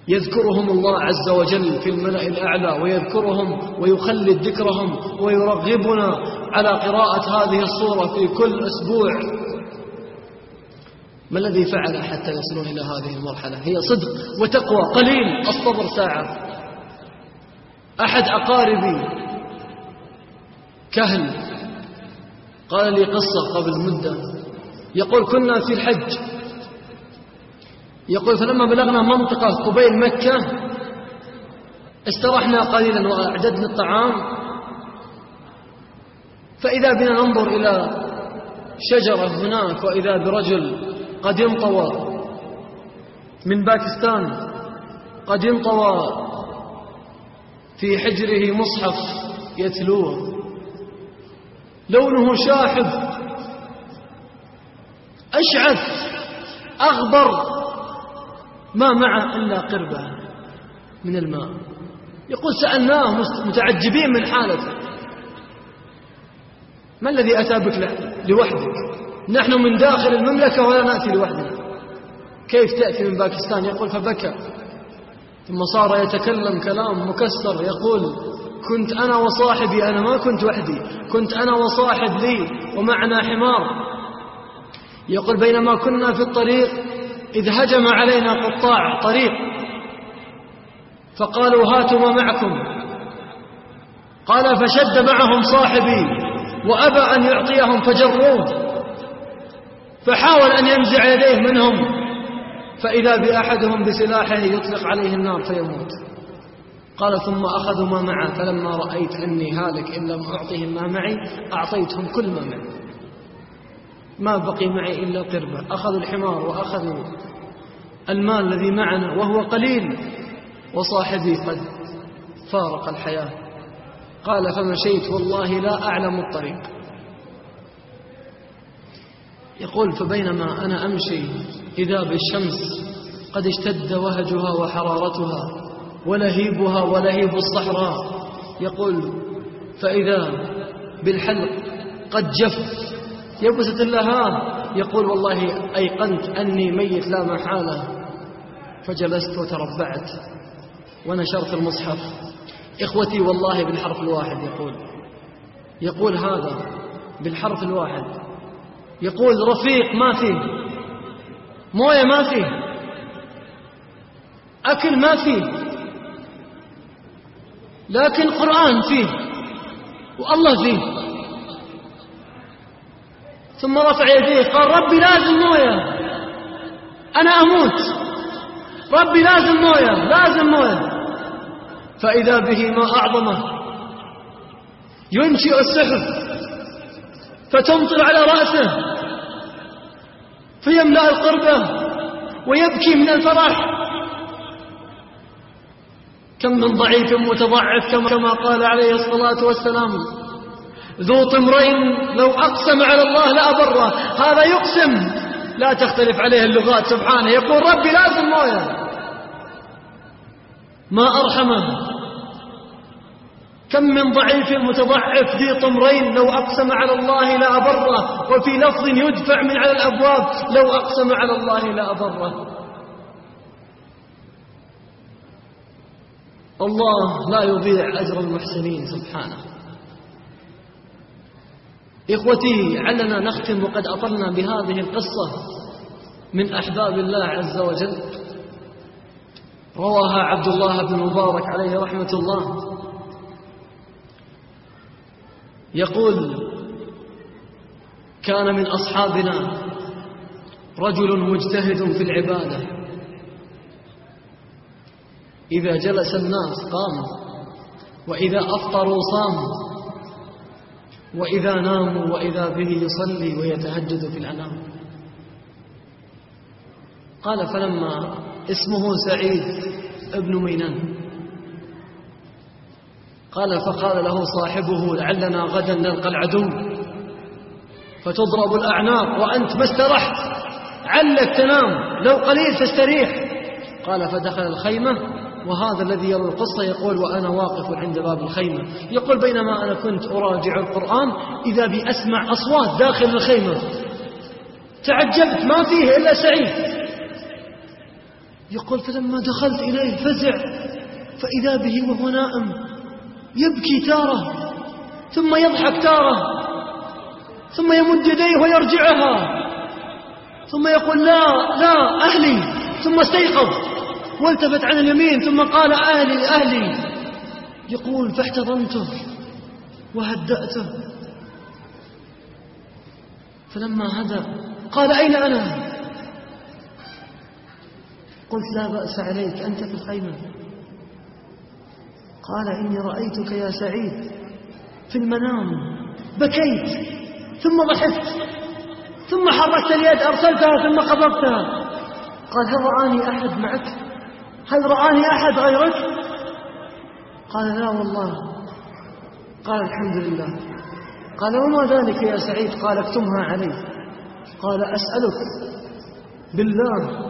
يذكرهم الله عز وجل في الملأ الأعلى، ويذكرهم ويخلد ذكرهم ويرغبنا على قراءة هذه الصورة في كل أسبوع. ما الذي فعل حتى يصلون إلى هذه المرحلة؟ هي صدق وتقوى، قليل الصبر ساعة. أحد أقاربي كهل قال لي قصة قبل مدة، يقول كنا في الحج، يقول فلما بلغنا منطقة قبيل مكة استرحنا قليلا وأعددنا الطعام، فإذا بنا ننظر إلى شجرة هناك، وإذا برجل قد انطوى من باكستان، قد انطوى في حجره مصحف يتلوه، لونه شاحب أشعث أغبر، ما معه إلا قربة من الماء. يقول سألناه متعجبين من حالته، ما الذي أتى بك لوحدك؟ نحن من داخل المملكة ولا نأتي لوحدنا، كيف تأتي من باكستان؟ يقول فبكى، ثم صار يتكلم كلام مكسر، يقول كنت أنا وصاحبي، أنا ما كنت وحدي، كنت أنا وصاحب لي ومعنا حمار. يقول بينما كنا في الطريق إذ هجم علينا قطاع طريق فقالوا هاتوا ما معكم، قال فشد معهم صاحبي وأبى أن يعطيهم فجروه، فحاول أن ينزع يديه منهم، فإذا بأحدهم بسلاحه يطلق عليه النار فيموت. قال ثم أخذوا ما معه، فلما رأيت أني هالك إن لم أعطيهم ما معي أعطيتهم كل ما معي، ما بقي معي إلا قربة. أخذوا الحمار وأخذوا المال الذي معنا وهو قليل، وصاحبي قد فارق الحياة. قال فمشيت والله لا أعلم الطريق. يقول فبينما أنا أمشي إذا بالشمس قد اشتد وهجها وحرارتها ولهيبها ولهيب الصحراء. يقول فإذا بالحلق قد جف يبست اللهاب. يقول والله أيقنت أني ميت لا محالة، فجلست وتربعت ونشرت المصحف. إخوتي والله بالحرف الواحد يقول هذا بالحرف الواحد، يقول رفيق ما فيه، موية ما فيه، أكل ما فيه، لكن قرآن فيه والله فيه. ثم رفع يديه قال ربي لازم موية، أنا أموت، ربي لازم موية، لازم موية. فإذا به ما أعظمه ينشئ السحب فتمطر على رأسه فيملأ القربة ويبكي من الفرح. كم من ضعيف متضعف كما قال عليه الصلاة والسلام ذو طمرين لو أقسم على الله لأبره. هذا يقسم لا تختلف عليه اللغات سبحانه، يقول ربي لازم موية، ما أرحمه. كم من ضعيف متضعف ذي طمرين لو أقسم على الله لأبره، وفي لفظ يدفع من على الأبواب لو أقسم على الله لأبره. الله لا يضيع أجر المحسنين سبحانه. إخوتي علنا نختم وقد أطلنا بهذه القصة من أحباب الله عز وجل. رواها عبد الله بن مبارك عليه رحمة الله، يقول كان من أصحابنا رجل مجتهد في العبادة، إذا جلس الناس قام، وإذا أفطروا صاموا، وإذا ناموا وإذا به يصلي ويتهجد في الأنام. قال فلما اسمه سعيد ابن مينان، قال فقال له صاحبه لعلنا غدا نلقى العدو فتضرب الأعناق وأنت ما استرحت، علك تنام لو قليل تستريح. قال فدخل الخيمة، وهذا الذي يروي القصة يقول وأنا واقف عند باب الخيمة، يقول بينما أنا كنت أراجع القرآن إذا بي أسمع أصوات داخل الخيمة، تعجبت ما فيه إلا سعيد. يقول فلما دخلت إليه فزع فإذا به وهو نائم يبكي تارة ثم يضحك تارة ثم يمد يديه ويرجعها ثم يقول لا لا أهلي، ثم استيقظ والتفت عن اليمين ثم قال أهلي أهلي. يقول فاحتضنته وهدأته، فلما هدأ قال أين أنا؟ قلت لا بأس عليك أنت في الخيمة. قال إني رأيتك يا سعيد في المنام بكيت ثم ضحكت ثم حركت اليد أرسلتها ثم قبضتها. قال هل رآني أحد معك؟ هل رآني أحد غيرك؟ قال لا والله. قال الحمد لله. قال وما ذلك يا سعيد؟ قال اكتمها علي. قال أسألك بالله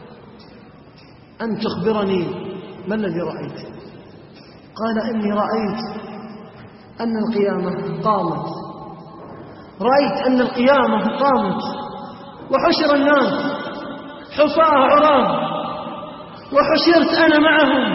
أن تخبرني ما الذي رأيت؟ قال إني رأيت أن القيامة قامت، رأيت أن القيامة قامت وحشر الناس حفاة عراة وحشرت أنا معهم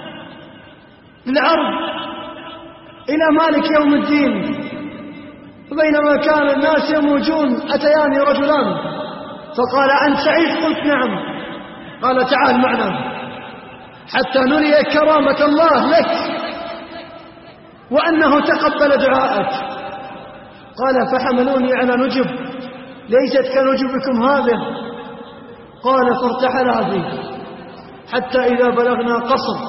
للعرض إلى مالك يوم الدين. وبينما كان الناس يموجون أتياني رجلان فقال أنت سعيد؟ قلت نعم. قال تعال معنا حتى نري كرامة الله لك وأنه تقبل دعاءك. قال فحملوني على نجب ليست كنجبكم هذه. قال فارتحلا بي حتى إذا بلغنا قصر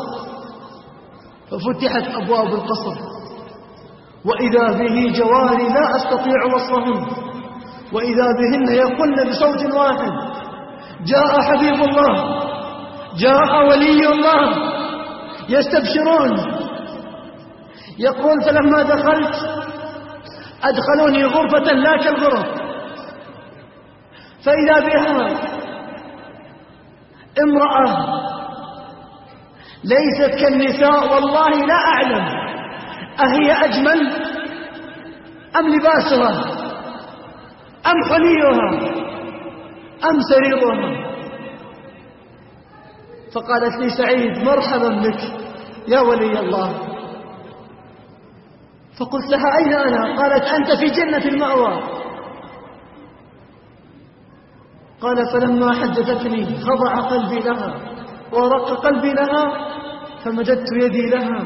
ففتحت أبواب القصر وإذا به جواري لا أستطيع وصفهن، وإذا بهن يقولن بصوت واحد جاء حبيب الله جاء ولي الله يستبشرون. يقول فلما دخلت أدخلوني غرفة لا كالغرف فإذا بها امرأة ليست كالنساء والله لا أعلم أهي أجمل أم لباسها أم حليها أم سريرها. فقالت لي سعيد مرحبا بك يا ولي الله. فقلت لها أين أنا؟ قالت أنت في جنة المأوى. قال فلما حدثتني خضع قلبي لها ورق قلبي لها فمددت يدي لها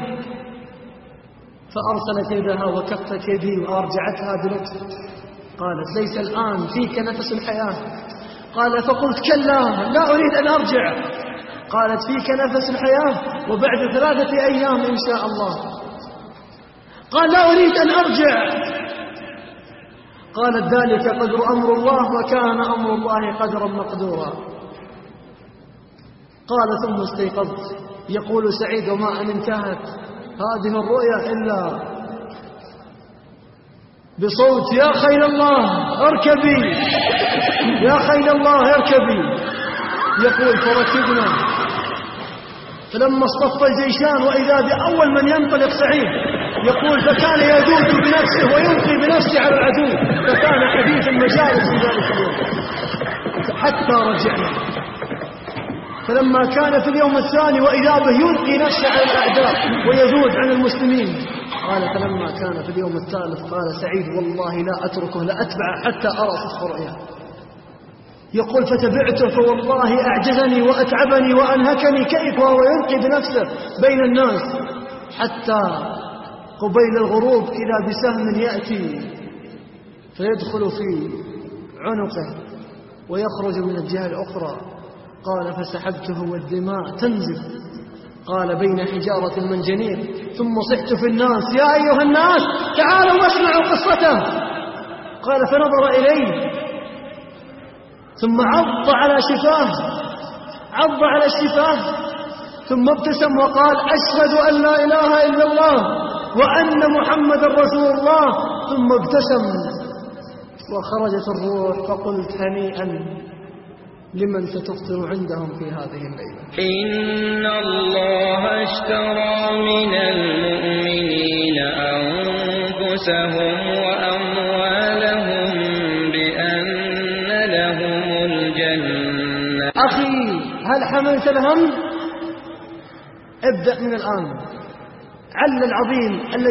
فأرسلت يدها وكفت يدي وأرجعتها بلطف. قالت ليس الآن فيك نفس الحياة. قال فقلت كلا لا أريد أن أرجع. قالت فيك نفس الحياة وبعد 3 أيام إن شاء الله. قال لا أريد أن أرجع. قالت ذلك قدر أمر الله وكان أمر الله قدرا مقدورا. قال ثم استيقظت. يقول سعيد وما أن انتهت هذه الرؤيا إلا بصوت يا خيل الله اركبي يا خيل الله اركبي. يقول فركبنا فلما اصطف الجيشان وإذا بأول من ينطلق سعيد. يقول فكان يذود بنفسه ويلقي بنفسه على العدو فكان حديث المجالس في ذلك اليوم حتى رجعنا. فلما كان في اليوم الثاني وإذا به يلقي نفسه على الأعداء ويذود عن المسلمين. قال فلما كان في اليوم الثالث قال سعيد والله لا أتركه لأتبع حتى أرى صدق رؤياه. يقول فتبعته فوالله أعجزني وأتعبني وأنهكني كيف وهو يلقي بنفسه بين الناس حتى قبيل الغروب إذا بسهم يأتي فيدخل في عنقه ويخرج من الجهة الأخرى. قال فسحبته والدماء تنزل. قال بين حجارة المنجنيق ثم صحت في الناس يا أيها الناس تعالوا واسمعوا قصته. قال فنظر إليه ثم عض على الشفاه ثم ابتسم وقال أشهد أن لا إله إلا الله وأن محمد رسول الله. ثم ابتسم وخرجت الروح. فقلت هنيئا لمن ستفطر عندهم في هذه الليلة. إن الله اشترى من المؤمنين أنفسهم وأموالهم بأن لهم الجنة. أخي هل حملت الهم ابدأ من الآن. عل العظيم